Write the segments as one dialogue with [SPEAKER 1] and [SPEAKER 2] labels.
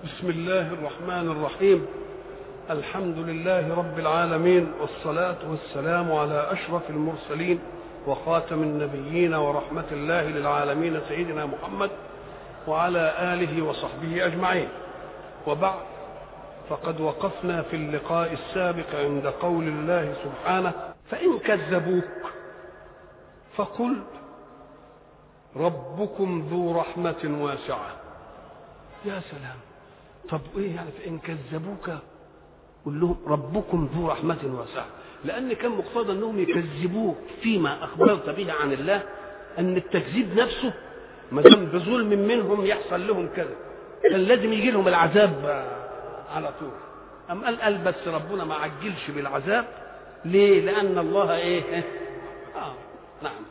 [SPEAKER 1] بسم الله الرحمن الرحيم. الحمد لله رب العالمين، والصلاة والسلام على أشرف المرسلين وخاتم النبيين ورحمة الله للعالمين سيدنا محمد وعلى آله وصحبه أجمعين. وبعد، فقد وقفنا في اللقاء السابق عند قول الله سبحانه: فإن كذبوك فقل ربكم ذو رحمة واسعة. يا سلام! طب ايه يعني فإن كذبوك قل لهم ربكم ذو رحمة واسعة؟ لأن كان مقتضى أنهم يكذبوك فيما أخبرت به عن الله، أن التكذيب نفسه ما دام بظلم منهم يحصل لهم كذا، كان لازم يجي لهم العذاب على طول. أم قال بس ربنا ما عجلش بالعذاب. ليه؟ لأن الله إيه؟ نعم.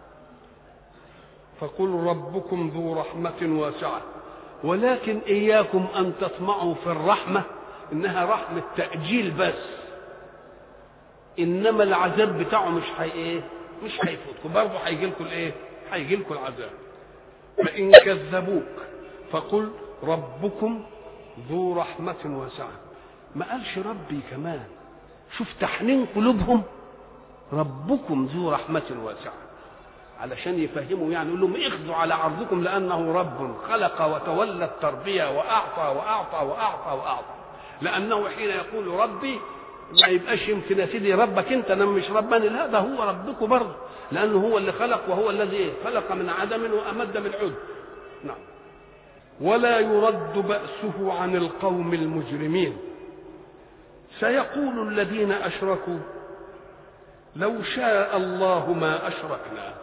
[SPEAKER 1] فقل ربكم ذو رحمة واسعة، ولكن إياكم أن تطمعوا في الرحمة إنها رحمة تأجيل بس، إنما العذاب بتاعه مش هيفوتكم، برضه هيجي لكم الإيه؟ هيجي لكم العذاب. فإن كذبوك فقل ربكم ذو رحمة واسعة. ما قالش ربي كمان، شوف تحنين قلوبهم، ربكم ذو رحمة واسعة، علشان يفهموا، يعني يقول لهم اخذوا على عرضكم لأنه رب خلق وتولى التربية وأعطى وأعطى وأعطى وأعطى. لأنه حين يقول ربي ما يبقاش يمكن يا سيدي ربك أنت، أنا مش رباني، لا، ده هو ربك برضه، لأنه هو اللي خلق، وهو الذي خلق من عدم وأمد بالعد. نعم. ولا يرد بأسه عن القوم المجرمين. سيقول الذين أشركوا لو شاء الله ما أشركنا.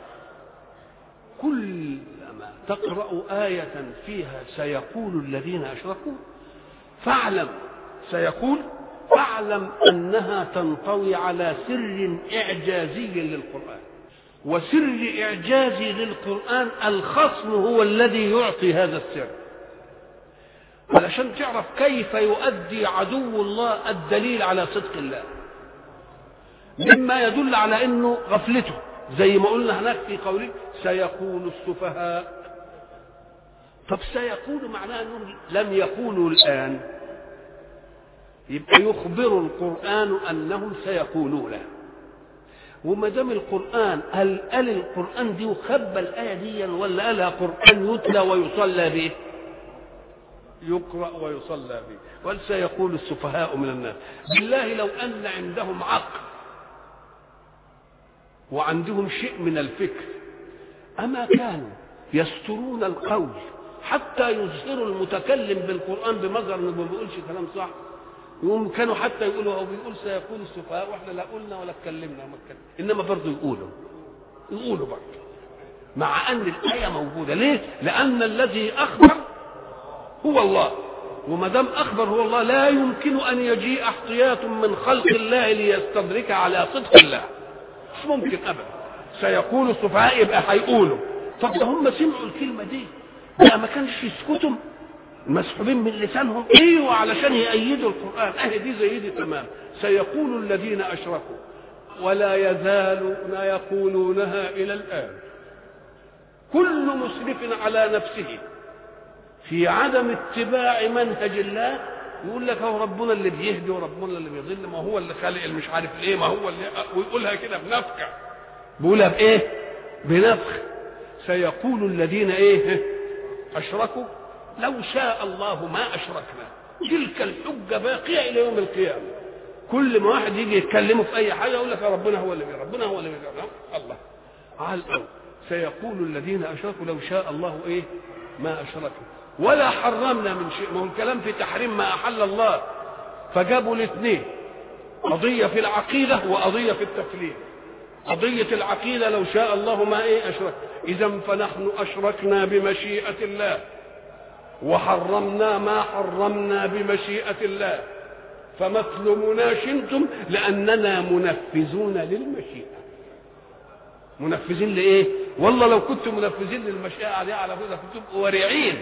[SPEAKER 1] كلما تقرأ آية فيها سيقول الذين أشركوا فاعلم، سيقول فاعلم أنها تنطوي على سر إعجازي للقرآن، وسر إعجازي للقرآن الخصم هو الذي يعطي هذا السر، علشان تعرف كيف يؤدي عدو الله الدليل على صدق الله، مما يدل على انه غفلته، زي ما قلنا هناك في قوله سيقول السفهاء. طب سيقول معناه انهم لم يقولوا الان، يبقى يخبر القرآن انهم سيقولون. وما دام القرآن قال القرآن دي وخبى الآية دي، ولا قالها قرآن يتلى ويصلى به؟ يقرأ ويصلى به. وقال سيقول السفهاء من الناس. بالله لو أن عندهم عقل وعندهم شيء من الفكر، أما كانوا يسترون القول حتى يظهروا المتكلم بالقرآن بمظهر انه ما بيقولش كلام صح؟ يقوم كانوا حتى يقولوا هو بيقول سيقول السفهاء، واحنا لا قلنا ولا اتكلمنا وما اتكلمنا، انما برضه يقولوا برضه مع ان الآية موجودة. ليه؟ لأن الذي أخبر هو الله، وما دام أخبر هو الله لا يمكن أن يجيء احتياط من خلق الله ليستدرك على صدق الله، مش ممكن أبدا. سيقول السفهاء يبقى هيقولوا. طب ده هم سمعوا الكلمة دي، ده ما كانش يسكتوا مسحوبين من لسانهم، ايوه، علشان يأيدوا القرآن. دي زي دي تمام. سيقول الذين أشركوا ولا يزالون يقولونها إلى الآن. كل مسرف على نفسه في عدم اتباع منهج الله يقول لك هو ربنا اللي بيهدي وربنا اللي بيضل، ما هو اللي خالق مش عارف ايه، ما هو اللي، ويقولها كده بنفخه، بيقولها بايه؟ بنفخ. سيقول الذين ايه؟ اشركوا لو شاء الله ما اشركنا. تلك الحجه باقيه الى يوم القيامه. كل ما واحد يجي يتكلموا في اي حاجه يقول لك ربنا هو اللي بيهدي، ربنا هو اللي بيهدي. الله على الأول. سيقول الذين اشركوا لو شاء الله ايه؟ ما اشركنا ولا حرمنا من شيء. ما هو الكلام في تحريم ما أحل الله، فجابوا الاثنين، قضية في العقيدة وقضية في التكليف. قضية العقيدة لو شاء الله ما أشرك، إذن فنحن أشركنا بمشيئة الله وحرمنا ما حرمنا بمشيئة الله، فما تلوموناش انتم لأننا منفذون للمشيئة. منفذين لإيه؟ والله لو كنتم منفذين للمشيئة عليها على كده كنتم ورعين.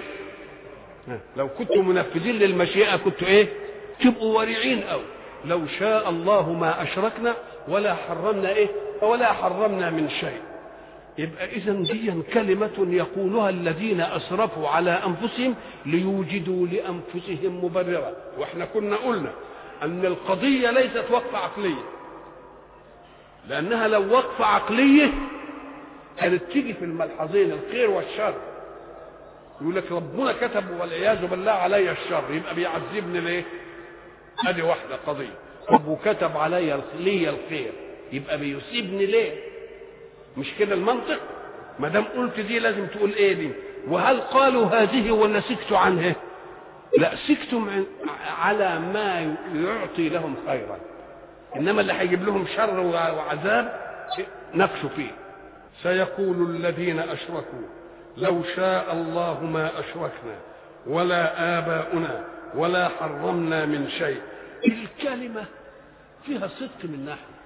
[SPEAKER 1] لو كنتم منفذين للمشيئة كنتوا ايه؟ تبقوا ورعين. أو لو شاء الله ما أشركنا ولا حرمنا ايه؟ ولا حرمنا من شيء. يبقى إذن دي كلمة يقولها الذين أسرفوا على أنفسهم ليوجدوا لأنفسهم مبررا. وإحنا كنا قلنا أن القضية ليست وقفة عقلية، لأنها لو وقفة عقلية كانت تيجي في الملحظين الخير والشر. يقول لك ربنا كتب والعياذ بالله علي الشر، يبقى بيعذبني ليه؟ ادي واحده قضيه. طب وكتب علي لي الخير، يبقى بيسيبني ليه؟ مش كده المنطق؟ ما دام قلت دي لازم تقول ايه دي. وهل قالوا هذه ولا سكتوا عنها؟ لا، سكتوا على ما يعطي لهم خيرا، انما اللي هيجيب لهم شر وعذاب نقشوا فيه. سيقول الذين اشركوا لو شاء الله ما أشركنا ولا آباؤنا ولا حرمنا من شيء. الكلمة فيها صدق من ناحية،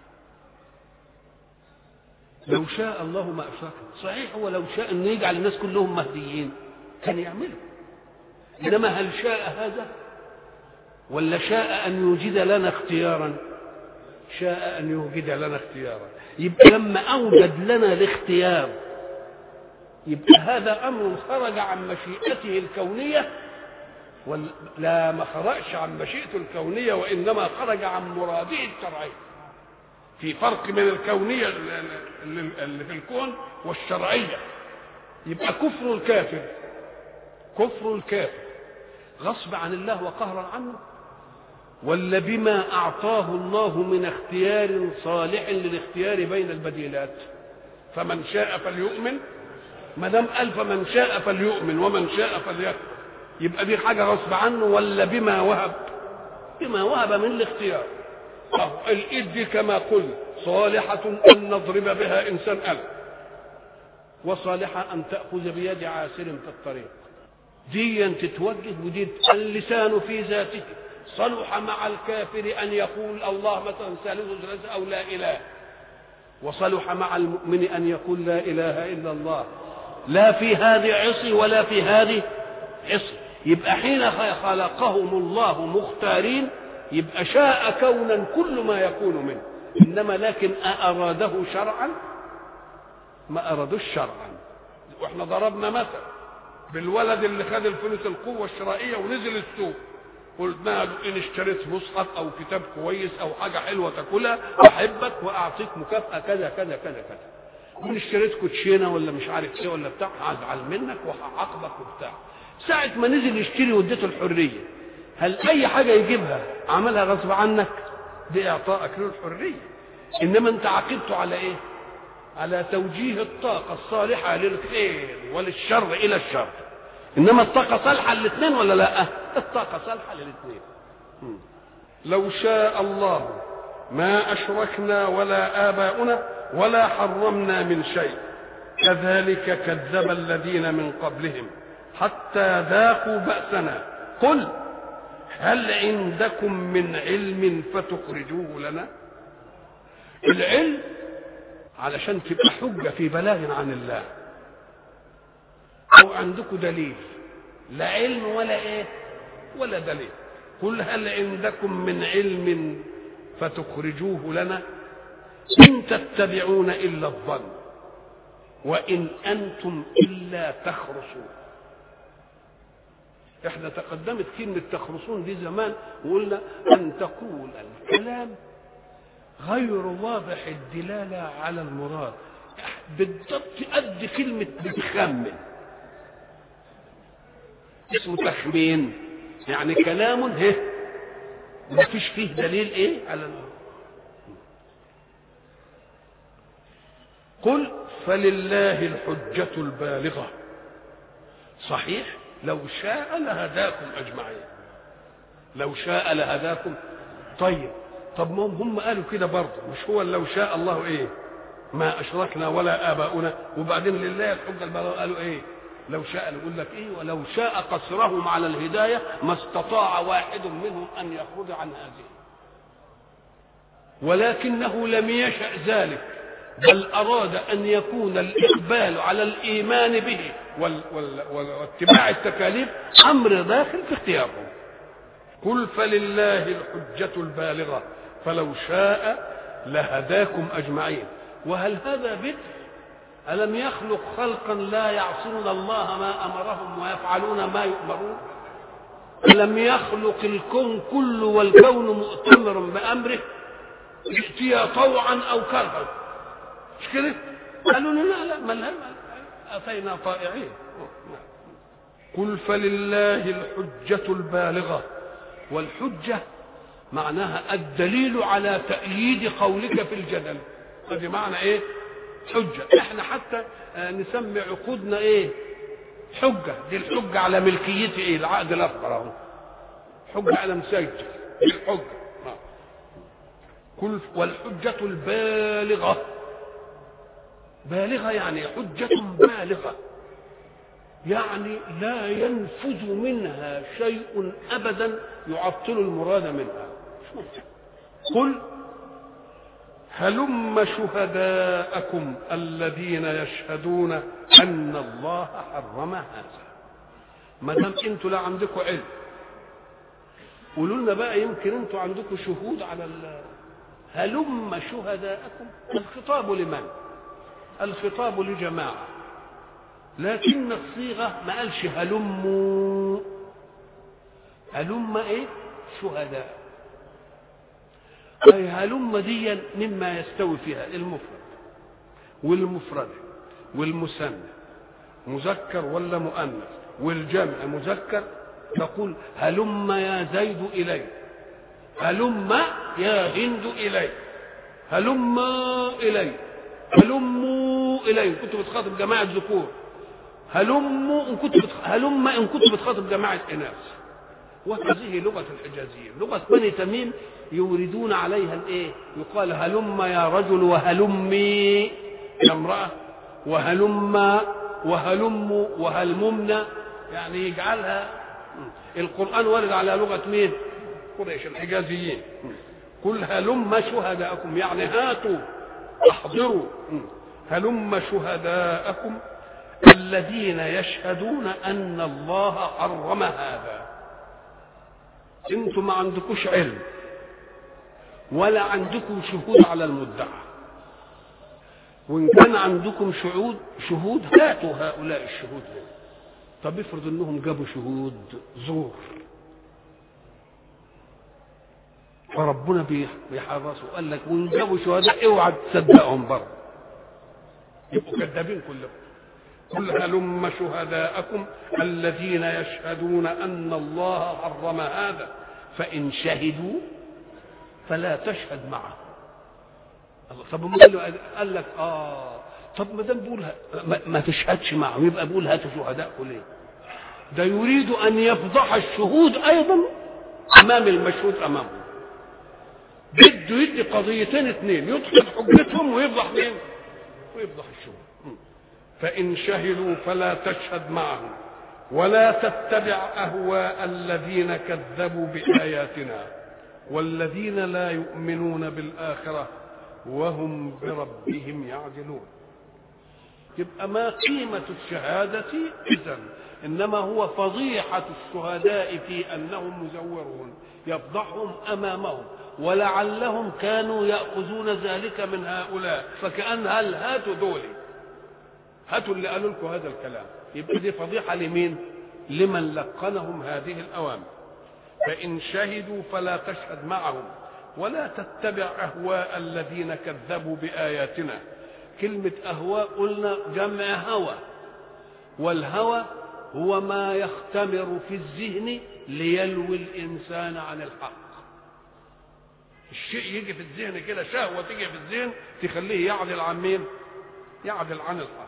[SPEAKER 1] لو شاء الله ما أشركنا. صحيح هو لو شاء أن يجعل الناس كلهم مهديين كان يعمله، إنما هل شاء هذا ولا شاء أن يوجد لنا اختيارا؟ شاء أن يوجد لنا اختيارا. يبقى لما أوجد لنا الاختيار يبقى هذا أمر خرج عن مشيئته الكونية، لا ما خرجش عن مشيئته الكونية، وإنما خرج عن مراده الشرعي. في فرق بين الكونية اللي في الكون والشرعية. يبقى كفر الكافر غصب عن الله وقهرا عنه، ولا بما أعطاه الله من اختيار صالح للاختيار بين البديلات؟ فمن شاء فليؤمن، ما دام قال فمن شاء فليؤمن ومن شاء فليكفر، يبقى دي حاجه غصب عنه ولا بما وهب من الاختيار. الايد دي كما قلنا صالحه ان نضرب بها انسان ألف، وصالحه ان تاخذ بيد عاسر في الطريق. دي تتوجه، ودي اللسان في ذاته صلح مع الكافر ان يقول الله مثلا ثالث ثلاثه او لا اله، وصلح مع المؤمن ان يقول لا اله الا الله. لا في هذه عصي ولا في هذه عصي. يبقى حين خلقهم الله مختارين يبقى شاء كونا كل ما يكون منه، انما لكن اراده شرعا ما ارادوش شرعا. واحنا ضربنا مثل بالولد اللي خد الفلوس القوه الشرائيه ونزل السوق، قلنا له ان اشتريت مصحف او كتاب كويس او حاجه حلوه تاكلها احبك واعطيك مكافاه كذا كذا كذا كذا، وان اشتريت كوتشينه ولا مش عارف ايه ولا بتاع هزعل منك وهعاقبك وبتاع. ساعه ما نزل يشتري واديته الحريه، هل اي حاجه يجيبها عملها غصب عنك؟ دي اعطائك له الحريه، انما انت عاقبته على ايه؟ على توجيه الطاقه الصالحه للخير وللشر الى الشر. انما الطاقه صالحه للاثنين ولا لا؟ الطاقه صالحه للاثنين. لو شاء الله ما اشركنا ولا آباؤنا ولا حرمنا من شيء كذلك كذب الذين من قبلهم حتى ذاقوا بأسنا قل هل عندكم من علم فتخرجوه لنا. العلم علشان تبقى حجة في بلاغ عن الله، أو عندكم دليل، لا علم ولا إيه ولا دليل. قل هل عندكم من علم فتخرجوه لنا إن تتبعون إلا الظن وإن أنتم إلا تخرصون. احنا تقدمت كلمة تخرصون دي زمان وقلنا أن تقول الكلام غير واضح الدلالة على المراد، بالضبط قد كلمة بتخمن، اسمه تخمين، يعني كلام ما فيش فيه دليل ايه على المراد. قل فلله الحجة البالغة. صحيح لو شاء لهداكم أجمعين، لو شاء لهداكم. طب ما هم قالوا كده برضه، مش هو لو شاء الله ايه ما أشركنا ولا آباؤنا، وبعدين لله الحجة البالغة قالوا ايه لو شاء. نقول لك ايه ولو شاء قصرهم على الهداية ما استطاع واحد منهم أن يخرج عن هذه، ولكنه لم يشأ ذلك، بل أراد أن يكون الإقبال على الإيمان به واتباع التكاليف أمر داخل في اختيارهم. قل فلله الحجة البالغة فلو شاء لهداكم أجمعين. وهل هذا بدء ألم يخلق خلقا لا يعصون الله ما أمرهم ويفعلون ما يؤمرون؟ ألم يخلق الكون كله والكون مؤتمر بأمره يأتي طوعا أو كرها؟ مش كده؟ قالوا لا ما أتينا طائعين. قل فلله الحجة البالغة. والحجة معناها الدليل على تأييد قولك في الجدل. هذه معنى ايه؟ حجة. احنا حتى نسمي عقودنا ايه؟ حجة. دي الحجة على ملكيتي ايه؟ العقد الاخضر اهو حجة على مسجل الحجة. قل والحجة البالغة. بالغة يعني حجة بالغة، يعني لا ينفذ منها شيء أبدا يعطل المراد منها. قل هلم شهداءكم الذين يشهدون أن الله حرم هذا. ما دام انتوا لا عندكم علم قولوا لنا بقى، يمكن انتوا عندكم شهود على هلم شهداءكم. الخطاب لمن؟ الخطاب لجماعة، لكن الصيغة ما قالش هلموا. هلم ايه؟ شهداء. أي هلم دي مما يستوي فيها المفرد والمفرد والمثنى مذكر ولا مؤنث والجمع مذكر. تقول هلم يا زيد إلي، هلم يا هند إلي، هلم إلي، هلموا إلي إن كنت بتخاطب جماعة ذكور، هلم إن كنت بتخاطب جماعة إناث. وهذه لغة الحجازيين. لغة بني تميم يوردون عليها الايه؟ يقال هلم يا رجل وهلمي يا امرأة، وهلم وهلم وهلممنا، يعني يجعلها. القرآن ورد على لغة مين؟ قريش الحجازيين. قل هلم شهداءكم يعني هاتوا احضروا. هلم شهداءكم الذين يشهدون أن الله حرم هذا. انتم ما عندكوش علم ولا عندكم شهود على المدعى، وان كان عندكم شهود هاتوا هؤلاء الشهود. طب افرض انهم جابوا شهود زور، فربنا بيحرصوا قال لك وان جابوا شهداء اوعى تصدقهم برضه، يبقوا كذابين كلهم. قل هلم شهداءكم الذين يشهدون أن الله حرم هذا فإن شهدوا فلا تشهد معه. طب قال لك طب ما دام بيقول ما تشهدش معه يبقى بيقول هاتوا شهداءكم ليه؟ ده يريد أن يفضح الشهود أيضا أمام المشهود أمامه. بده يدي قضيتين اثنين، يدخل حجتهم ويفضح مين؟ ويفضح الشهود. فإن شهدوا فلا تشهد معهم ولا تتبع أهواء الذين كذبوا بآياتنا والذين لا يؤمنون بالآخرة وهم بربهم يعدلون. يبقى ما قيمة الشهادة إذن؟ إنما هو فضيحة الشهداء في أنهم مزورون، يفضحهم أمامهم، ولعلهم كانوا يأخذون ذلك من هؤلاء، فكأن هاتوا دولي، هاتوا اللي قالوا لكم هذا الكلام. يبقى دي فضيحة لمين؟ لمن لقنهم هذه الأوامر. فإن شهدوا فلا تشهد معهم ولا تتبع أهواء الذين كذبوا بآياتنا. كلمة أهواء قلنا جمع هوى، والهوى هو ما يختمر في الذهن ليلوي الإنسان عن الحق. الشيء يجي في الذهن كده، شهوة تيجي في الذهن تخليه يعدل عن مين؟ يعدل عن الحق.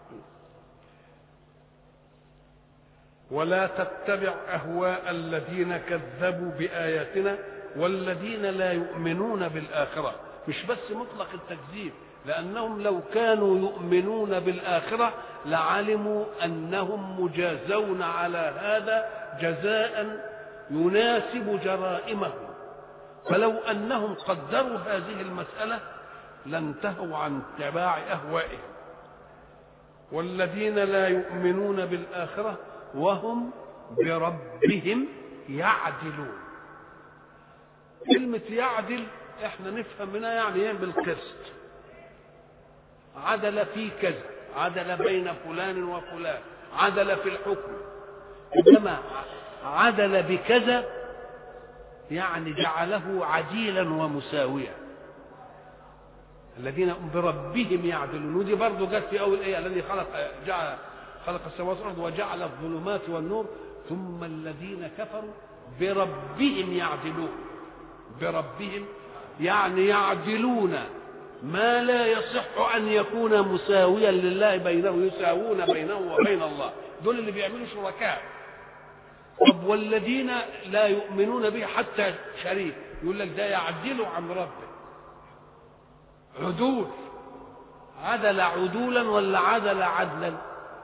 [SPEAKER 1] ولا تتبع أهواء الذين كذبوا بآياتنا والذين لا يؤمنون بالآخرة. مش بس مطلق التكذيب، لأنهم لو كانوا يؤمنون بالآخرة لعلموا أنهم مجازون على هذا جزاء يناسب جرائمهم، فلو أنهم قدروا هذه المسألة لانتهوا عن اتباع أهوائهم. والذين لا يؤمنون بالآخرة وهم بربهم يعدلون. كلمة يعدل احنا نفهم منها يعني ايه؟ بالقسط. عدل في كذا، عدل بين فلان وفلان، عدل في الحكم. إنما عدل بكذا يعني جعله عديلا ومساويا. الذين بربهم يعدلون، ودي برضه جت في اول ايه، الذي خلق السماوات والارض وجعل الظلمات والنور ثم الذين كفروا بربهم يعدلون. بربهم يعني يعدلون ما لا يصح ان يكون مساويا لله بينه، يساوون بينه وبين الله. دول اللي بيعملوا شركاء. طب والذين لا يؤمنون به حتى شريك، يقول لك ده يعدل عن ربه. عدول، عدل عدولا ولا عدل عدلا؟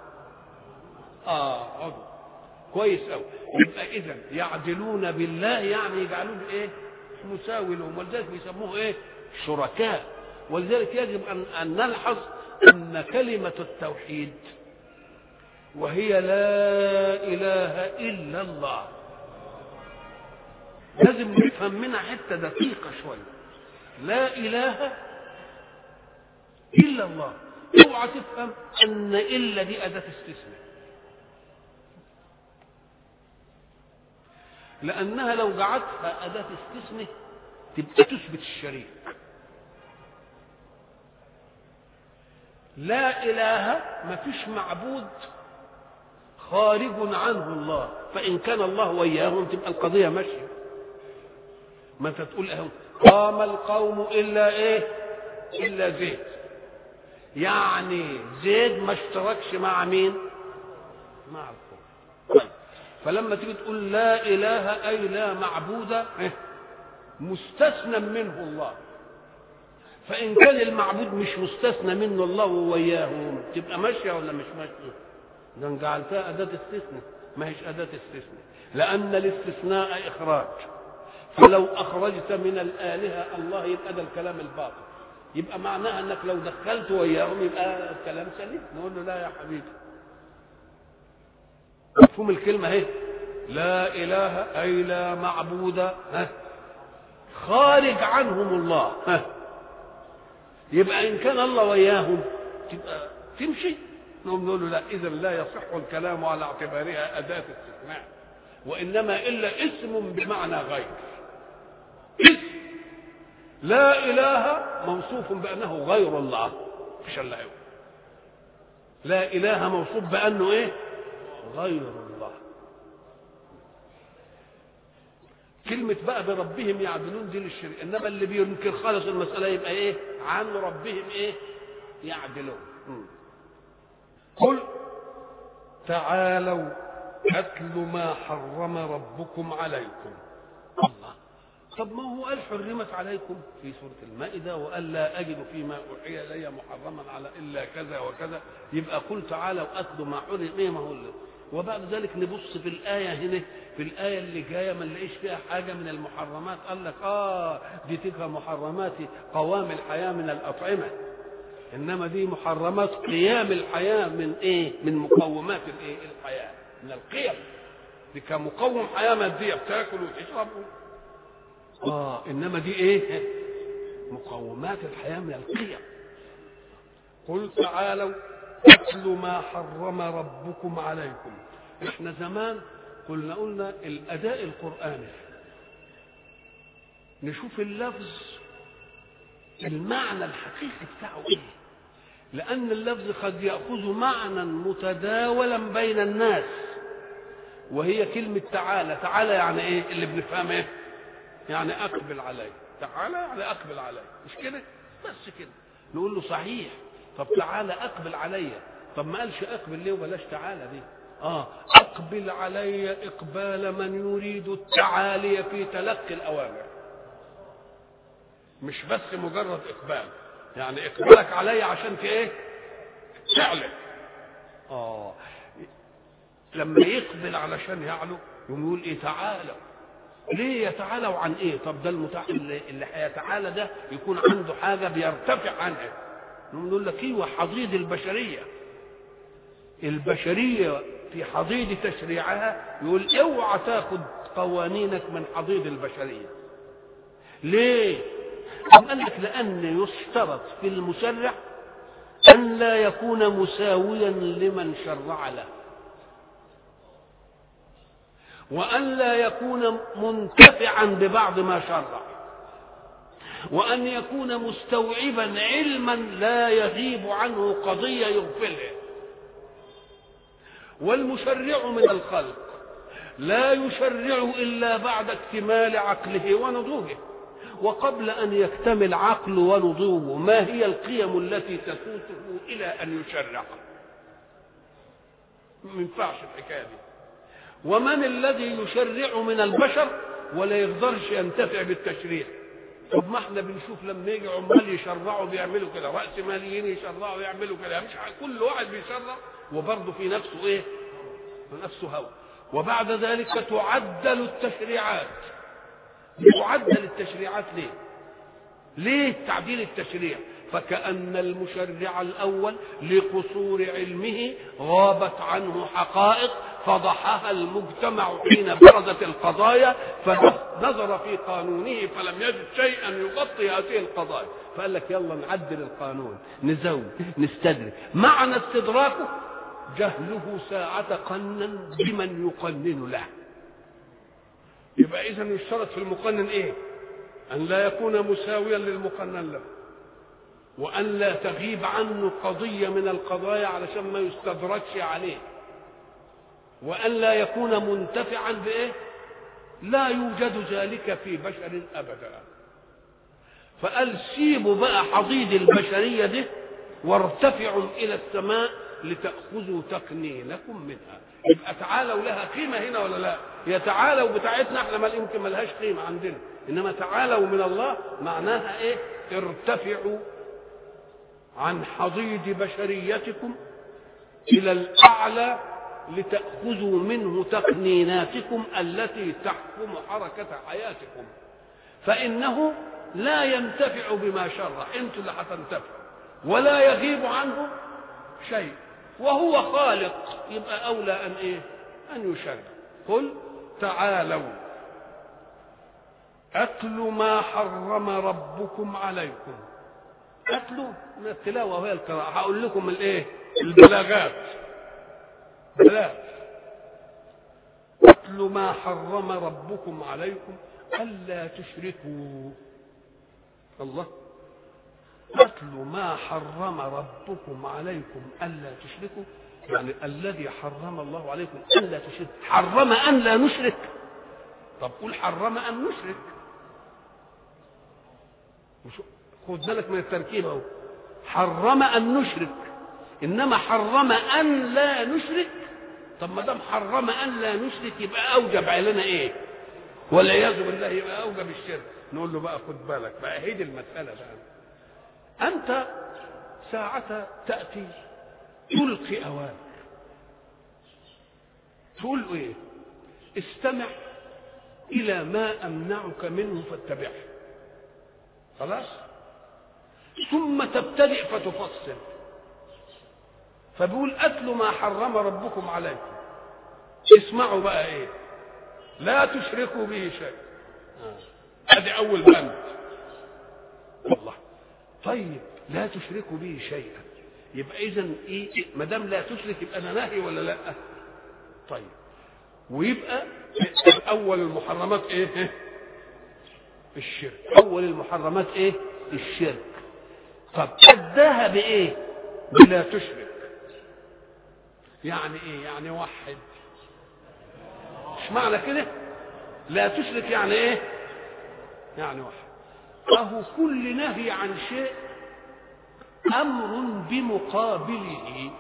[SPEAKER 1] عدل. كويس قوي. يبقى اذا يعدلون بالله يعني يجعلون ايه؟ مساوي لهم، ولذلك بيسموه ايه؟ شركاء. ولذلك يجب ان نلحظ ان كلمه التوحيد وهي لا اله الا الله لازم نفهم منها حته دقيقه شويه. لا اله الا الله. اوعى تفهم ان الا دي اداه استثناء، لانها لو جعلتها اداه استثناء تبقى تثبت الشريك. لا اله ما فيش معبود خارج عنه الله، فان كان الله وياهم تبقى القضيه ماشيه. ما انت تقول اهو قام القوم الا ايه؟ الا زيد، يعني زيد ما اشتركش مع مين؟ مع القوم. طيب فلما تيجي تقول لا اله اي لا معبود مستثنى منه الله، فان كان المعبود مش مستثنى منه الله ووياهم تبقى ماشيه ولا مش ماشيه؟ ده جعلتها اداه استثناء، ما هيش اداه استثناء، لان الاستثناء اخراج. فلو اخرجت من الالهه الله يبقى ده الكلام الباطل، يبقى معناها انك لو دخلت وياهم يبقى الكلام سليم. نقول له لا يا حبيبي، مفهوم الكلمه اهي. لا اله اي لا معبود خارج عنهم الله، يبقى ان كان الله وياهم تبقى تمشي. نقول له لا، اذا لا يصح الكلام على اعتبارها اداه استثناء، وانما الا اسم بمعنى غير. اسم لا اله موصوف بانه غير الله، مش الا هو. لا اله موصوف بانه ايه؟ غير الله. كلمة بقى بربهم يعدلون دي للشرك، انما اللي بينكر خالص المسألة يبقى ايه؟ عن ربهم ايه؟ يعدلون. قل تعالوا أتل ما حرم ربكم عليكم. الله، طب ما هو قال حرمت عليكم في سورة المائدة، وقال لا أجد فيما أوحي إلي محرما على إلا كذا وكذا، يبقى قل تعالوا أتل ما حرم إيه؟ ما هو اللي. وبعد ذلك نبص في الآية هنا، في الآية اللي جاية ما نلاقيش فيها حاجة من المحرمات. قال لك دي تلك محرمات قوام الحياة من الأطعمة، انما دي محرمات قيام الحياه من ايه؟ من مقومات الايه؟ الحياه، من القيم. دي كمقوم حياه ماديه بتاكل وتشرب. انما دي ايه؟ مقومات الحياه من القيم. قل تعالوا اتل ما حرم ربكم عليكم. احنا زمان قلنا الاداء القراني نشوف اللفظ المعنى الحقيقي بتاعه ايه، لأن اللفظ قد يأخذ معنى متداولا بين الناس، وهي كلمة تعالى. تعالى يعني إيه؟ اللي بنفهمه إيه؟ يعني أقبل علي. تعالى يعني أقبل علي، مش كده؟ بس كده. نقول له صحيح، طب تعالى أقبل علي، طب ما قالش أقبل ليه وبلاش تعالى دي؟ أقبل علي إقبال من يريد التعالي في تلقي الأوامر، مش بس مجرد إقبال، يعني اقبلك علي عشان ايه؟ تعلم. لما يقبل علشان يعلو يقوم يقول ايه؟ تعالوا. ليه يتعالوا عن ايه؟ طب ده اللي هيتعالى ده يكون عنده حاجه بيرتفع عنها. نقول لك ايوه، حضيض البشريه. البشريه في حضيض تشريعها يقول اوعى تاخد قوانينك من حضيض البشريه. ليه؟ قال لك لأن يشترط في المشرع أن لا يكون مساويا لمن شرع له، وأن لا يكون منتفعا ببعض ما شرع، وأن يكون مستوعبا علما لا يغيب عنه قضية يغفلها. والمشرع من الخلق لا يشرع إلا بعد اكتمال عقله ونضوجه، وقبل أن يكتمل عقله ونضوجه ما هي القيم التي تسوسه إلى أن يشرع؟ ما ينفعش الحكاية دي. ومن الذي يشرع من البشر ولا يقدرش ينتفع بالتشريع؟ طب ما احنا بنشوف لما يجي عمال يشرعوا بيعملوا كده، رأس ماليين يشرعوا يعملوا كده، مش كل واحد بيشرع وبرضه في نفسه ايه؟ في نفسه هوى. وبعد ذلك تعدل التشريعات. يعدل التشريعات ليه؟ ليه تعديل التشريع؟ فكأن المشرع الأول لقصور علمه غابت عنه حقائق فضحها المجتمع حين برزت القضايا، فنظر في قانونه فلم يجد شيئا يغطي هذه القضايا، فقال لك يلا نعدل القانون، نزود، نستدرك. معنى استدراكه جهله ساعة قنن بمن يقنن له. يبقى إذن يشترط في المقنن إيه؟ أن لا يكون مساويا للمقنن له، وأن لا تغيب عنه قضية من القضايا علشان ما يستدركش عليه، وأن لا يكون منتفعا بإيه؟ لا يوجد ذلك في بشر أبدا. فقال سيبوا بقى حضيض البشرية دي وارتفعوا إلى السماء لتأخذوا تقنينكم منها. يبقى تعالوا لها قيمة هنا ولا لا؟ هي تعالوا بتاعتنا احنا ما يمكن ملهاش قيمة عندنا، إنما تعالوا من الله معناها إيه؟ ارتفعوا عن حضيض بشريتكم إلى الأعلى لتأخذوا منه تقنيناتكم التي تحكم حركة حياتكم، فإنه لا ينتفع بما شرع، انتوا اللي هتنتفعوا، ولا يغيب عنه شيء، وهو خالق. يبقى أولى أن إيه؟ أن يشرع. قل تعالوا أتل ما حرم ربكم عليكم. أتلوا من التلاوة وهي القراءة. هقول لكم الإيه؟ البلاغات. بلاغ. أتل ما حرم ربكم عليكم ألا تشركوا. الله. أتل ما حرم ربكم عليكم ألا تشركوا، يعني الذي حرم الله عليكم ألا تشركوا. حرم أن لا نشرك. طب قول حرم أن نشرك. خد بالك من التركيب اهو. حرم أن نشرك، إنما حرم أن لا نشرك. طب ما دام حرم أن لا نشرك يبقى أوجب علينا إيه؟ والعياذ بالله يبقى أوجب الشرك. نقول له بقى خد بالك بقى، هي دي المسألة بقى. أنت ساعة تأتي تلقي أوامر، تقول إيه؟ استمع إلى ما أمنعك منه فاتبعه. خلاص؟ ثم تبتدئ فتفصل. فبيقول أتلوا ما حرم ربكم عليكم. اسمعوا بقى إيه؟ لا تشركوا به شيء. هذه أول بند. والله طيب لا تشركوا به شيئا، يبقى إذن إيه؟ ما دام لا تشرك يبقى أنا ناهي ولا لا؟ طيب ويبقى أول المحرمات إيه؟ الشرك. أول المحرمات إيه؟ الشرك. طب أداها بإيه؟ بلا تشرك. يعني إيه؟ يعني وحد. مش معنى كده؟ لا تشرك يعني إيه؟ يعني وحد. أهو كل نهي عن شيء أمر بمقابله.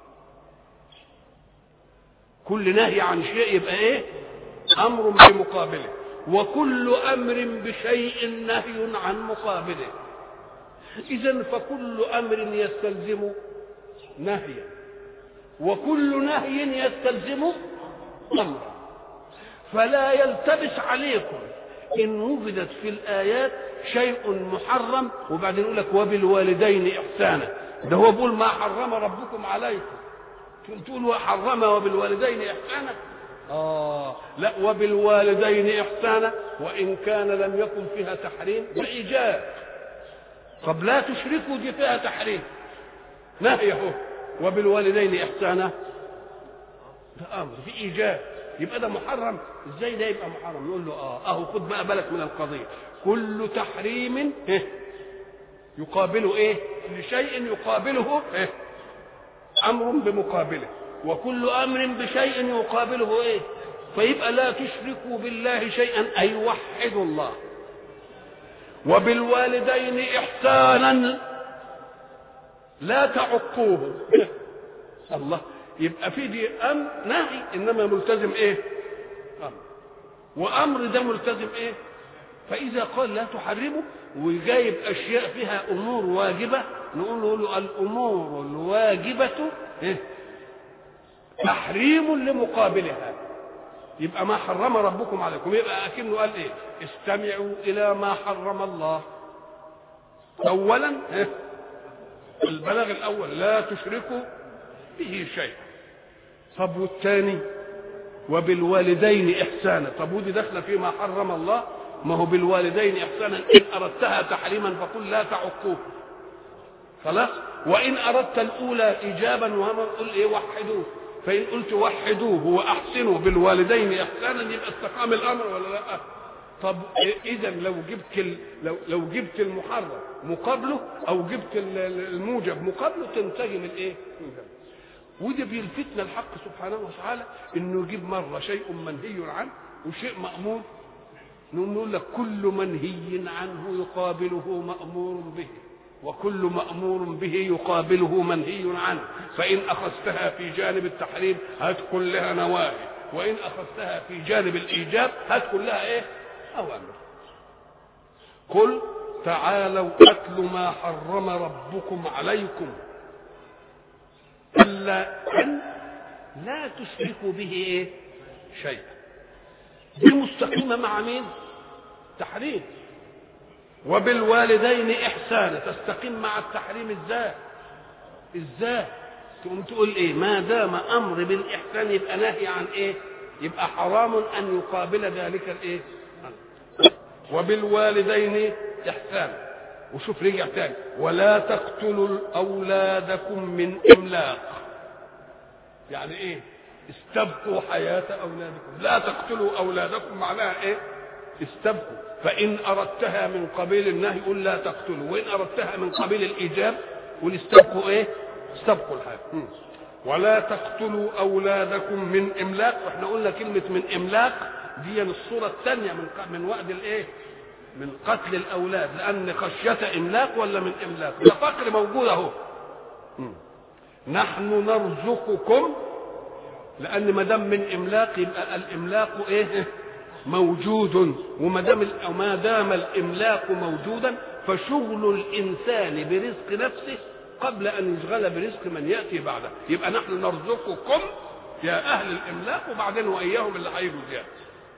[SPEAKER 1] كل نهي عن شيء يبقى إيه؟ أمر بمقابله. وكل أمر بشيء نهي عن مقابله. إذن فكل أمر يستلزم نهيا، وكل نهي يستلزم أمرا. فلا يلتبس عليكم إن وجدت في الآيات شيء محرم وبعدين يقول لك وبالوالدين إحسانا. ده هو بيقول ما حرم ربكم عليكم، تقولوا حرم وبالوالدين إحسانا. لا، وبالوالدين إحسانا وإن كان لم يكن فيها تحريم بإيجاب. طب لا تشركوا دي فيها تحريم، نهي اهو. وبالوالدين احسانا ده امر في ايجاب، يبقى ده محرم. ازاي ده يبقى محرم؟ نقول له اهو خد بقى بالك من القضيه. كل تحريم يقابله ايه؟ لشيء يقابله امر بمقابله، وكل امر بشيء يقابله ايه؟ فيبقى لا تشركوا بالله شيئا اي وحدوا الله. وبالوالدين احسانا لا تعقوه. الله، يبقى في دي امر نهي انما ملتزم ايه؟ امر، وامر ده ملتزم ايه؟ فاذا قال لا تحرموا وجايب اشياء فيها امور واجبه، نقول له الامور الواجبه تحريم لمقابلها. يبقى ما حرم ربكم عليكم، يبقى اكنه قال ايه؟ استمعوا الى ما حرم الله. اولا البلاغ الاول لا تشركوا به شيئا. طب والثاني وبالوالدين احسانا. طب ودي داخله فيما حرم الله. ما هو بالوالدين احسانا ان اردتها تحريما فقل لا تعقوه، خلاص. وان اردت الاولى ايجابا وهم قل ايه؟ وحدوه. فان قلت وحدوه واحسنوا بالوالدين احسانا يبقى استقام الامر ولا لا؟ طب اذا لو جبت المحرم مقابله او جبت الموجب مقابله تنتجم الايه؟ وده بيلفتنا الحق سبحانه وتعالى انه يجيب مره شيء منهي عنه وشيء مأمور. نقول لك كل منهي عنه يقابله مأمور به، وكل مأمور به يقابله منهي عنه. فإن أخذتها في جانب التحريم هتكون لها نواهي، وإن أخذتها في جانب الإيجاب هتكون لها إيه؟ أوامر. قل تعالوا أتل ما حرم ربكم عليكم إلا أن لا تشركوا به إيه؟ شيئا. دي مستقيمة مع مين؟ تحريم. وبالوالدين إحسانا تستقيم مع التحريم. إزاي؟ تقوم تقول إيه؟ ما دام أمر بالإحسان يبقى نهي عن إيه؟ يبقى حرام أن يقابل ذلك الإيه؟ وبالوالدين إحسانا. وشوف رجع تاني ولا تقتلوا أولادكم من إملاق. يعني إيه؟ استبقوا حياة أولادكم. لا تقتلوا أولادكم معناها إيه؟ استبقوا. فإن أردتها من قبيل النهي قل لا تقتلوا، وإن أردتها من قبيل الإيجاب قل استبقوا إيه؟ استبقوا الحياة. ولا تقتلوا أولادكم من إملاق. وإحنا قلنا كلمة من إملاق دي الصورة الثانية من وقت الإيه؟ من قتل الأولاد، لأن خشية إملاق ولا من إملاق؟ ده فقر موجود أهو. نحن نرزقكم، لأن ما دام من إملاق يبقى الإملاق إيه؟ موجود. وما دام الإملاق موجودا فشغل الإنسان برزق نفسه قبل أن يشغل برزق من يأتي بعده. يبقى نحن نرزقكم يا أهل الإملاق وبعدين وإياهم اللي هيجوا زيادة.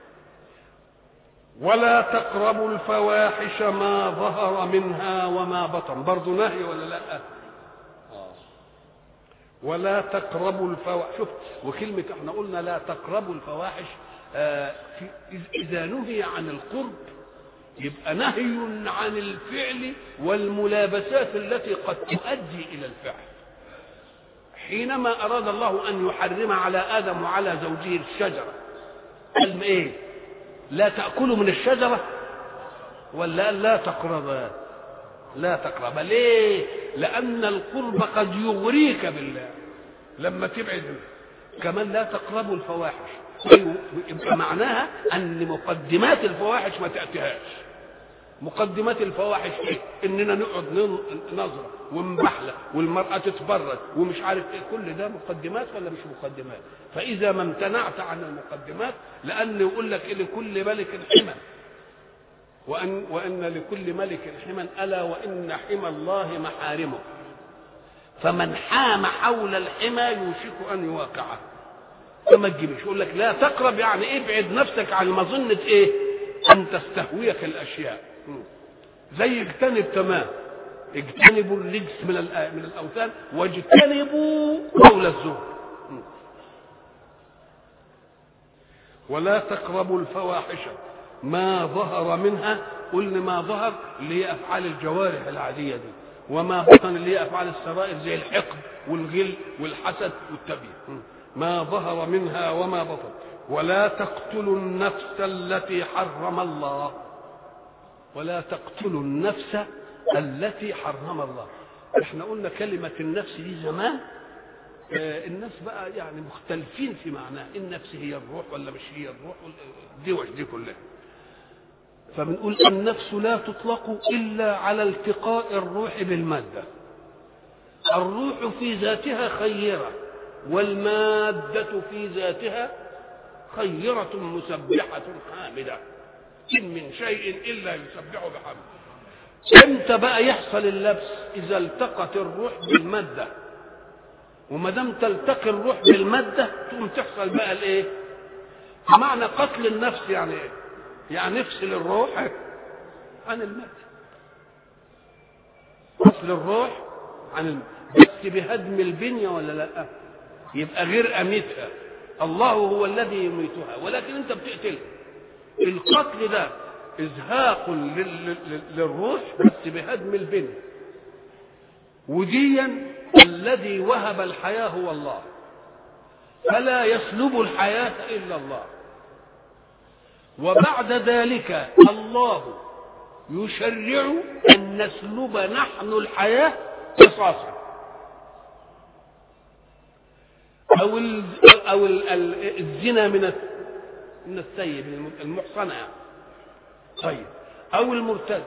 [SPEAKER 1] ولا تقربوا الفواحش ما ظهر منها وما بطن. برضو نهي ولا لا؟ ولا تقربوا الفواحش. شوف، وكلمة احنا قلنا لا تقربوا الفواحش إذا نهي عن القرب يبقى نهي عن الفعل والملابسات التي قد تؤدي إلى الفعل. حينما أراد الله أن يحرم على آدم وعلى زوجه الشجرة قال إيه؟ لا تأكلوا من الشجرة ولا لا تقربا؟ لا تقربا. ليه؟ لأن القرب قد يغريك بالله لما تبعد. كمان لا تقربوا الفواحش، يبقى معناها أن مقدمات الفواحش ما تأتيهاش. مقدمات الفواحش ايه؟ اننا نقعد نظره ونبحلق والمراه تتبرد ومش عارف ايه. كل ده مقدمات ولا مش مقدمات؟ فاذا ما امتنعت عن المقدمات، لان يقول لك لكل ملك حمى وان لكل ملك حمى الا وان حمى الله محارمه، فمن حام حول الحمى يوشك ان يواقعه. فما تجيبش يقول لك لا تقرب، يعني ابعد نفسك عن مظنه ايه؟ ان تستهويك الاشياء. زي اجتنب تمام، اجتنبوا الرجس من الاوثان واجتنبوا قول الزور. ولا تقربوا الفواحش ما ظهر منها. قلنا ما ظهر اللي هي افعال الجوارح العاديه دي، وما بطن اللي هي افعال السرائر زي الحقد والغل والحسد والتبيين. ما ظهر منها وما بطن. ولا تقتلوا النفس التي حرم الله. ولا تقتلوا النفس التي حرم الله. احنا قلنا كلمة النفس دي زمان الناس بقى يعني مختلفين في معناها، النفس هي الروح ولا مش هي الروح، دي كلها. فبنقول النفس لا تطلق إلا على التقاء الروح بالمادة. الروح في ذاتها خيرة، والمادة في ذاتها خيرة مسبحة حامدة، إن من شيء إلا يسبح بحمده. امتى بقى يحصل اللبس؟ إذا التقت الروح بالمادة، وما دام تلتقي الروح بالمادة تقوم تحصل بقى الايه؟ معنى قتل النفس يعني ايه؟ يعني نفصل الروح عن المادة. فصل الروح عن المادة بس بهدم البنية ولا لا؟ يبقى غير أميتها، الله هو الذي يميتها ولكن انت بتقتلها. القتل ده ازهاق للروح بس بهدم البنية. وديا الذي وهب الحياة هو الله، فلا يسلب الحياة إلا الله. وبعد ذلك الله يشرع أن نسلب نحن الحياة قصاصا، أو الزنا من السيب المحصنة يعني. طيب أو المرتد،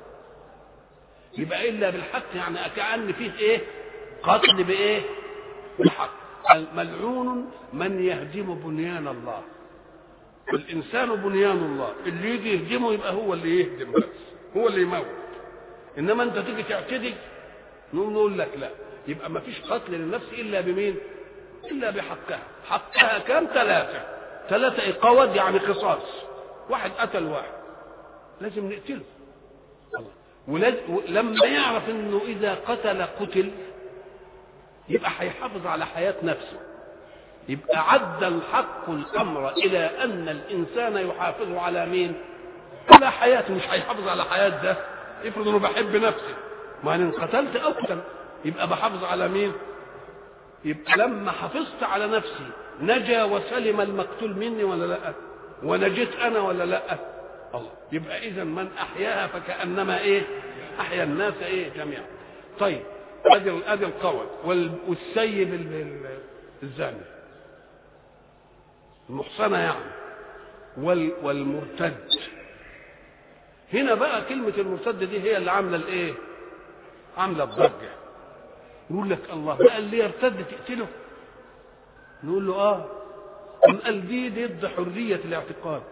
[SPEAKER 1] يبقى إلا بالحق، يعني كأن فيه إيه؟ قتل بإيه؟ بالحق. الملعون من يهدم بنيان الله. والإنسان بنيان الله، اللي يجي يهدمه يبقى هو اللي يهدم بس، هو اللي يموت. إنما أنت تيجي تعتدي نقول لك لا، يبقى ما فيش قتل للنفس إلا بمين؟ إلا بحقها. حقها كام؟ 3 إقاوات يعني قصاص. واحد قتل واحد لازم نقتله. ولما يعرف انه اذا قتل يبقى هيحافظ على حياة نفسه، يبقى عد الحق الامر الى ان الانسان يحافظ على مين؟ على حياته، مش هيحافظ على حياة ده. افرض انه بحب نفسي، ما ان قتلت اقتل، يبقى بحافظ على مين؟ يبقى لما حافظت على نفسي نجا وسلم المقتول مني ولا لا؟ ونجيت انا ولا لا؟ الله. يبقى اذا من احياها فكانما ايه؟ احيا الناس ايه جميعا. طيب ادي القول. والسيب الزاني المحصنه يعني، والمرتد. هنا بقى كلمه المرتد دي هي اللي عامله الايه؟ عامله الضجه. يقول لك الله بقى اللي يرتد تقتله؟ نقول له قال دي ضد حريه الاعتقاد.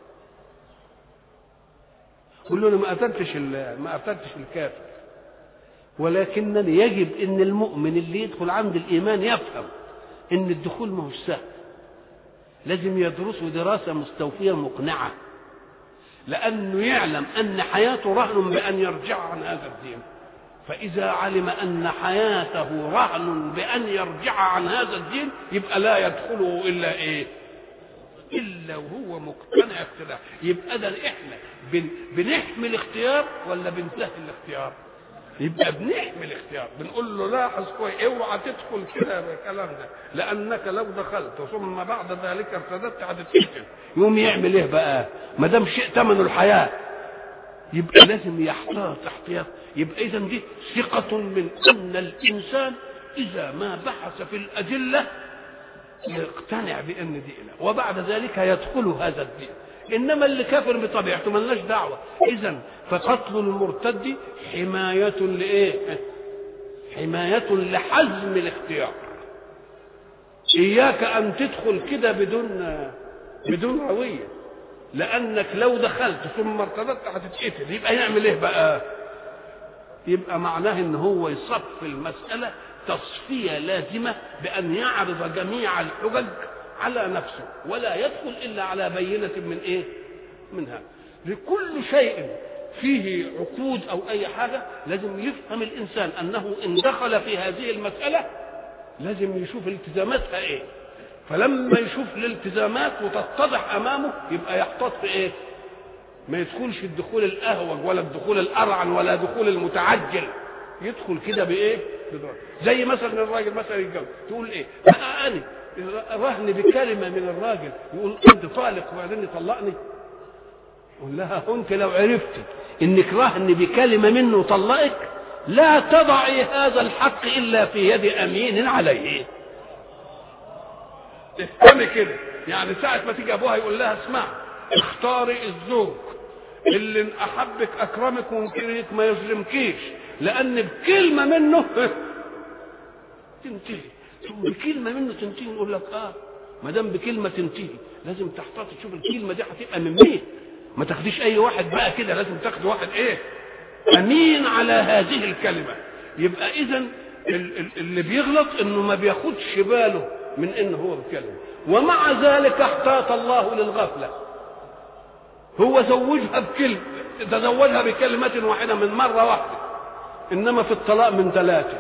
[SPEAKER 1] قل له انا ما قتلتش الكافر، ولكنني يجب ان المؤمن اللي يدخل عند الايمان يفهم ان الدخول ما هو سهل، لازم يدرسه دراسه مستوفيه مقنعه، لانه يعلم ان حياته رهن بان يرجع عن هذا الدين. فاذا علم ان حياته رهن بان يرجع عن هذا الدين يبقى لا يدخله الا ايه؟ الا وهو مقتنع اقتناع. يبقى ده احنا بنحمي الاختيار ولا بنسهل الاختيار؟ يبقى بنحمي الاختيار، بنقول له لاحظ كويس اوعى تدخل كده بالكلام ده، لانك لو دخلت ثم بعد ذلك ارتدت هتتقتل. يقوم يعمل ايه بقى؟ ما دام شيء ثمنه الحياه يبقى لازم يحتاط احتياط. يبقى اذا دي ثقه من ان الانسان اذا ما بحث في الادله يقتنع بان دي اله، وبعد ذلك يدخل هذا الدين. انما اللي كافر بطبيعته ملناش دعوه. اذا فقتل المرتد حمايه لايه؟ حمايه لحزم الاختيار. اياك ان تدخل كده بدون هويه، لانك لو دخلت ثم ارتدت هتتقتل. يبقى يعمل ايه بقى؟ يبقى معناه ان هو يصف المساله تصفيه لازمه بان يعرض جميع الحجج على نفسه، ولا يدخل الا على بينه من ايه؟ منها. لكل شيء فيه عقود او اي حاجه لازم يفهم الانسان انه ان دخل في هذه المساله لازم يشوف التزاماتها ايه. فلما يشوف الالتزامات وتتضح امامه يبقى يحتاط في ايه؟ ما يدخلش الدخول الاهوج ولا الدخول الارعن ولا دخول المتعجل. يدخل كده بايه؟ زي مثلا الراجل مثلا يتجوز تقول ايه؟ بقى انا رهن بكلمه من الراجل يقول انت طالق وبعدين يطلقني. قول لها انت لو عرفتي انك رهن بكلمه منه وطلقك لا تضعي هذا الحق الا في يد امين عليه. افهمي كده، يعني ساعه ما تيجي ابوها يقول لها اسمع اختاري الزوج اللي ان احبك اكرمك وممكنك ما يظلمكيش، لان بكلمه منه تنتهي، بكلمه منه تنتهي. نقول لك ما دام بكلمه تنتهي لازم تحتاطي تشوف الكلمه دي هتبقى من مين. ما تاخديش اي واحد بقى كده، لازم تاخد واحد ايه؟ امين على هذه الكلمه. يبقى اذا اللي بيغلط انه ما بياخدش باله من انه هو بكلمه، ومع ذلك احتاط الله للغفله. هو زوجها بكلمه، تزوجها بكلمه واحده من مره واحده، انما في الطلاق من 3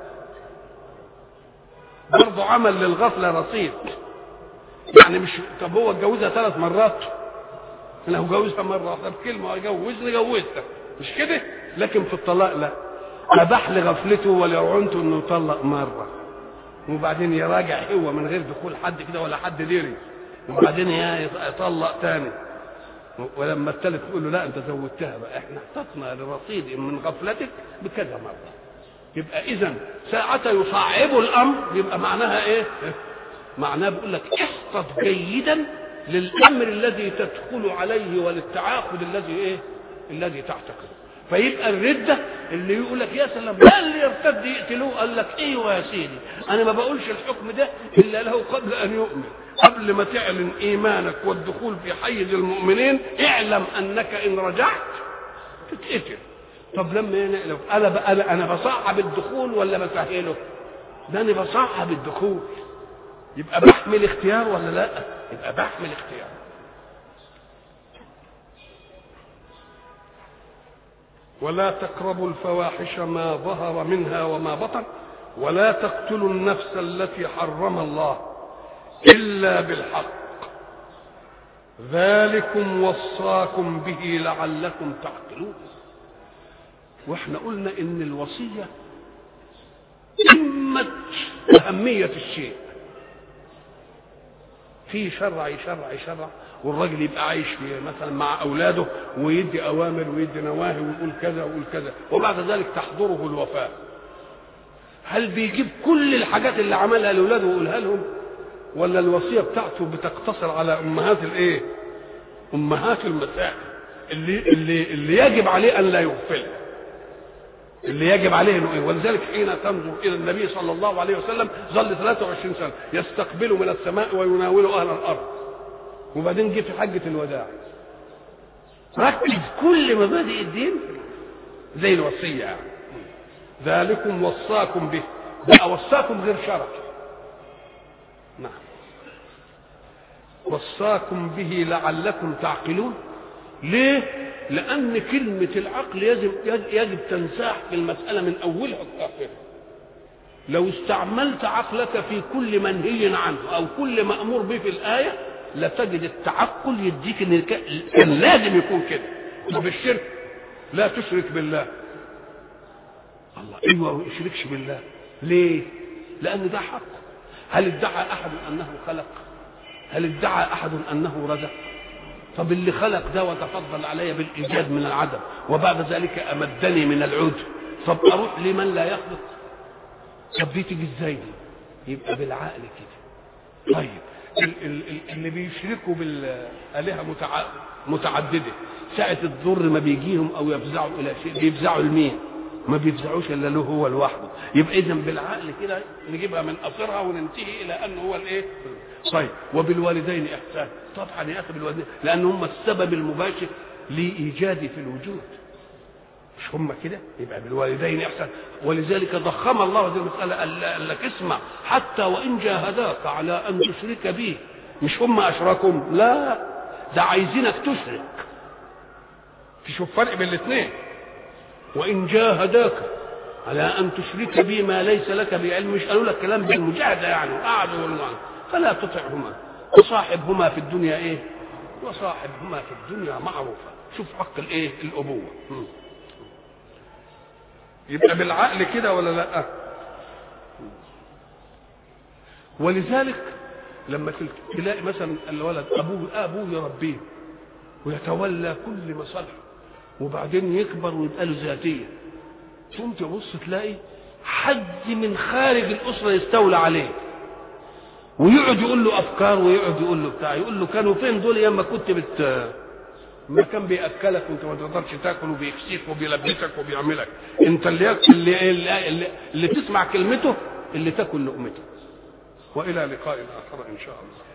[SPEAKER 1] برضه عمل للغفله رصيد. يعني مش طب هو اتجوزها 3 مرات، لو جوزها مره واحده بكلمه جوزني جوزتك مش كده، لكن في الطلاق لا، اباح لغفلته ولرعنته انه يطلق مره وبعدين يراجع هو من غير دخول حد كده ولا حد ديري، وبعدين يطلق تاني، ولما الثالث يقول له لا انت زودتها بقى، احنا احتطنا لرصيد من غفلتك بكذا مره. يبقى اذا ساعة يصعب الامر يبقى معناها ايه؟ معناه بيقول لك احتط جيدا للامر الذي تدخل عليه وللتعاقد الذي ايه؟ الذي تعتقده. فيبقى الردة اللي يقول لك يا سلام لا اللي يرتد يقتلوه، قال لك ايوه يا سيدي انا ما بقولش الحكم ده الا له قبل ان يؤمن. قبل ما تعلن ايمانك والدخول في حيز المؤمنين اعلم انك ان رجعت تتقتل. طب لما نقلب انا بصعب الدخول ولا بسهله؟ ده انا بصعب الدخول، يبقى بحمل اختيار ولا لا؟ يبقى بحمل اختيار. ولا تقربوا الفواحش ما ظهر منها وما بطن ولا تقتلوا النفس التي حرم الله إلا بالحق ذلكم وصاكم به لعلكم تعقلون. واحنا قلنا ان الوصية قمة أهمية الشيء. في شرع والراجل يبقى عايش فيه مثلا مع اولاده ويدي اوامر ويدي نواهي ويقول كذا ويقول كذا، وبعد ذلك تحضره الوفاه. هل بيجيب كل الحاجات اللي عملها لاولاده ويقولها لهم، ولا الوصيه بتاعته بتقتصر على امهات الايه؟ امهات المسائل اللي يجب عليه ان لا يغفلها، اللي يجب عليه انه ايه؟ ولذلك حين تنظر الى النبي صلى الله عليه وسلم ظل 23 سنه يستقبل من السماء ويناول اهل الارض، وبعدين جه في حجه الوداع ركز كل مبادئ الدين زي الوصيه يعني. ذلكم وصاكم به، بقى وصاكم غير شرع. نعم وصاكم به لعلكم تعقلون. ليه؟ لأن كلمة العقل يجب تنساح في المسألة من أولها لآخرها. لو استعملت عقلك في كل منهي عنه أو كل مأمور به في الآية لتجد التعقل يديك إن كان لازم يكون كده. طب الشرك لا تشرك بالله، الله أيوة ما يشركش بالله. ليه؟ لأن ده حق. هل ادعى أحد أنه خلق؟ هل ادعى أحد أنه رزق؟ طب اللي خلق ده وتفضل علي بالإيجاد من العدم وبعد ذلك أمدني من العود، طب أروح لمن لا يخلق؟ طب دي تيجي ازاي دي؟ يبقى بالعقل كده. طيب اللي بيشركوا بالآلهة متعددة ساعة الضر ما بيجيهم أو يفزعوا إلى شيء بيفزعوا لمين؟ ما بيفزعوش إلا له هو لوحده. يبقى إذن بالعقل كده نجيبها من قصرها وننتهي إلى أنه هو الإيه؟ طيب وبالوالدين إحسان. طبعا يا أخي بالوالدين لأن هم السبب المباشر لإيجادي في الوجود، مش هم كده؟ يبقى بالوالدين إحسان. ولذلك ضخم الله هذه المسألة قال لك اسمع حتى وإن جاهداك على أن تشرك به، مش هم أشركهم، لا ده عايزينك تشرك. تشوف فرق بين الاثنين. وإن جاهداك على أن تشرك بي ما ليس لك بعلم، مش قالوا لك كلام بالمجاهدة يعني وقعدوا يقولوا فلا تطعهما وصاحبهما في الدنيا إيه؟ وصاحبهما في الدنيا معروفة. شوف حق الإيه؟ الأبوة. يبقى بالعقل كده ولا لا؟ ولذلك لما تلاقي مثلا الولد ابوه يربيه ويتولى كل مصالحه وبعدين يكبر ويبقى له ذاتيه، ثم تبص تلاقي حد من خارج الاسره يستولى عليه ويقعد يقول له افكار ويقعد يقول له بتاع، يقول له كانوا فين دول ايام ما كنت ما كان بياكلك وانت ما تقدرش تاكل وبيكسيك وبيلبسك وبيعملك، انت اللي تسمع كلمته اللي تاكل لقمته. والى لقاء اخر ان شاء الله.